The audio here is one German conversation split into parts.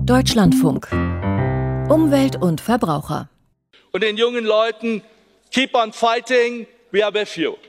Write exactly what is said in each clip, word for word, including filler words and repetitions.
Deutschlandfunk. Umwelt und Verbraucher. Und den jungen Leuten, keep on fighting, we are with you.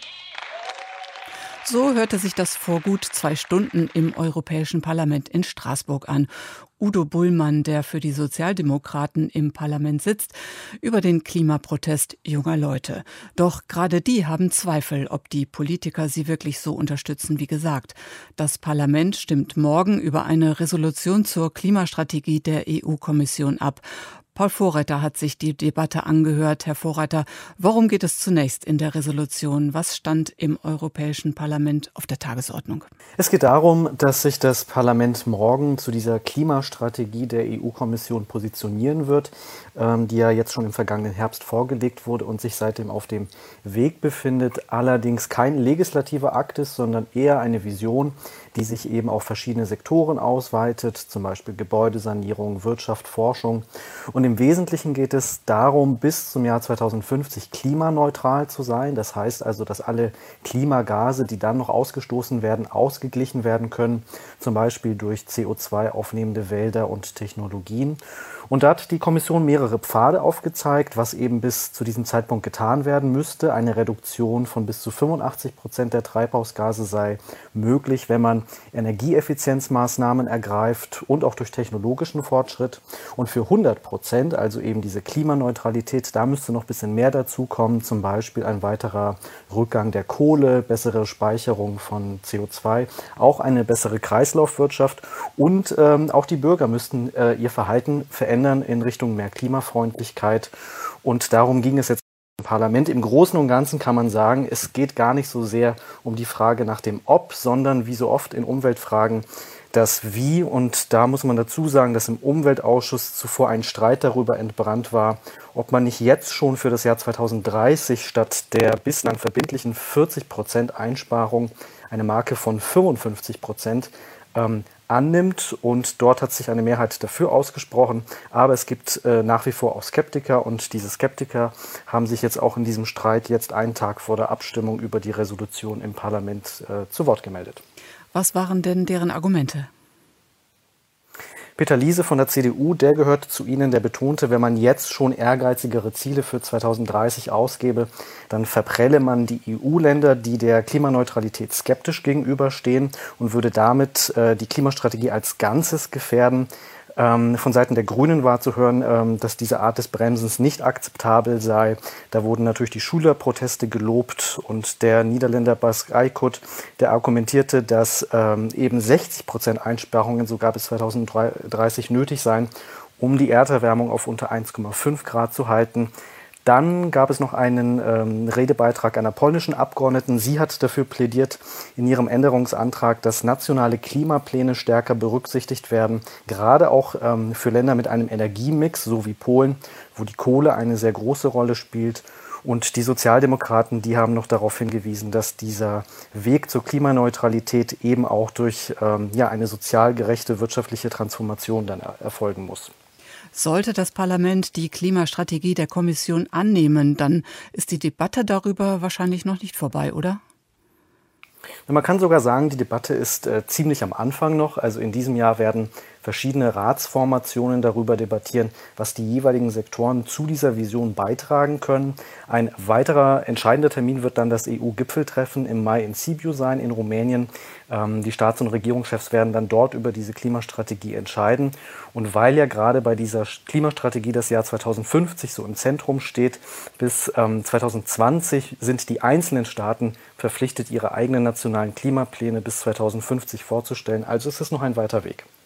So hörte sich das vor gut zwei Stunden im Europäischen Parlament in Straßburg an. Udo Bullmann, der für die Sozialdemokraten im Parlament sitzt, über den Klimaprotest junger Leute. Doch gerade die haben Zweifel, ob die Politiker sie wirklich so unterstützen wie gesagt. Das Parlament stimmt morgen über eine Resolution zur Klimastrategie der E U-Kommission ab. Paul Vorreiter hat sich die Debatte angehört. Herr Vorreiter, worum geht es zunächst in der Resolution? Was stand im Europäischen Parlament auf der Tagesordnung? Es geht darum, dass sich das Parlament morgen zu dieser Klimastrategie der E U-Kommission positionieren wird, ähm, die ja jetzt schon im vergangenen Herbst vorgelegt wurde und sich seitdem auf dem Weg befindet. Allerdings kein legislativer Akt ist, sondern eher eine Vision, die sich eben auf verschiedene Sektoren ausweitet, zum Beispiel Gebäudesanierung, Wirtschaft, Forschung. Und im Wesentlichen geht es darum, bis zum Jahr zweitausendfünfzig klimaneutral zu sein. Das heißt also, dass alle Klimagase, die dann noch ausgestoßen werden, ausgeglichen werden können, zum Beispiel durch C O zwei aufnehmende Wälder und Technologien. Und da hat die Kommission mehrere Pfade aufgezeigt, was eben bis zu diesem Zeitpunkt getan werden müsste. Eine Reduktion von bis zu fünfundachtzig Prozent der Treibhausgase sei möglich, wenn man Energieeffizienzmaßnahmen ergreift und auch durch technologischen Fortschritt. Und für hundert Prozent, also eben diese Klimaneutralität, da müsste noch ein bisschen mehr dazu kommen, zum Beispiel ein weiterer Rückgang der Kohle, bessere Speicherung von C O zwei, auch eine bessere Kreislaufwirtschaft und ähm, auch die Bürger müssten äh, ihr Verhalten verändern in Richtung mehr Klimafreundlichkeit. Und darum ging es jetzt im Parlament. Im Großen und Ganzen kann man sagen, es geht gar nicht so sehr um die Frage nach dem Ob, sondern wie so oft in Umweltfragen das Wie. Und da muss man dazu sagen, dass im Umweltausschuss zuvor ein Streit darüber entbrannt war, ob man nicht jetzt schon für das Jahr zweitausenddreißig statt der bislang verbindlichen vierzig Prozent Einsparung eine Marke von fünfundfünfzig Prozent ähm, annimmt, und dort hat sich eine Mehrheit dafür ausgesprochen, aber es gibt äh, nach wie vor auch Skeptiker, und diese Skeptiker haben sich jetzt auch in diesem Streit jetzt einen Tag vor der Abstimmung über die Resolution im Parlament äh, zu Wort gemeldet. Was waren denn deren Argumente? Peter Liese von der C D U, der gehört zu Ihnen, der betonte, wenn man jetzt schon ehrgeizigere Ziele für zweitausenddreißig ausgebe, dann verprelle man die E U-Länder, die der Klimaneutralität skeptisch gegenüberstehen, und würde damit äh, die Klimastrategie als Ganzes gefährden. Ähm, von Seiten der Grünen war zu hören, ähm, dass diese Art des Bremsens nicht akzeptabel sei. Da wurden natürlich die Schülerproteste gelobt, und der Niederländer Bas Eickhout, der argumentierte, dass ähm, eben sechzig Prozent Einsparungen sogar bis zweitausenddreißig nötig seien, um die Erderwärmung auf unter eins Komma fünf Grad zu halten. Dann gab es noch einen ähm, Redebeitrag einer polnischen Abgeordneten. Sie hat dafür plädiert in ihrem Änderungsantrag, dass nationale Klimapläne stärker berücksichtigt werden, gerade auch ähm, für Länder mit einem Energiemix, so wie Polen, wo die Kohle eine sehr große Rolle spielt. Und die Sozialdemokraten, die haben noch darauf hingewiesen, dass dieser Weg zur Klimaneutralität eben auch durch ähm, ja, eine sozial gerechte wirtschaftliche Transformation dann er- erfolgen muss. Sollte das Parlament die Klimastrategie der Kommission annehmen, dann ist die Debatte darüber wahrscheinlich noch nicht vorbei, oder? Man kann sogar sagen, die Debatte ist äh, ziemlich am Anfang noch. Also in diesem Jahr werden verschiedene Ratsformationen darüber debattieren, was die jeweiligen Sektoren zu dieser Vision beitragen können. Ein weiterer entscheidender Termin wird dann das E U-Gipfeltreffen im Mai in Sibiu sein, in Rumänien. Ähm, die Staats- und Regierungschefs werden dann dort über diese Klimastrategie entscheiden. Und weil ja gerade bei dieser Klimastrategie das Jahr zweitausendfünfzig so im Zentrum steht, bis ähm, zweitausendzwanzig sind die einzelnen Staaten verpflichtet, ihre eigenen nationalen Klimapläne bis zweitausendfünfzig vorzustellen. Also ist es noch ein weiter Weg.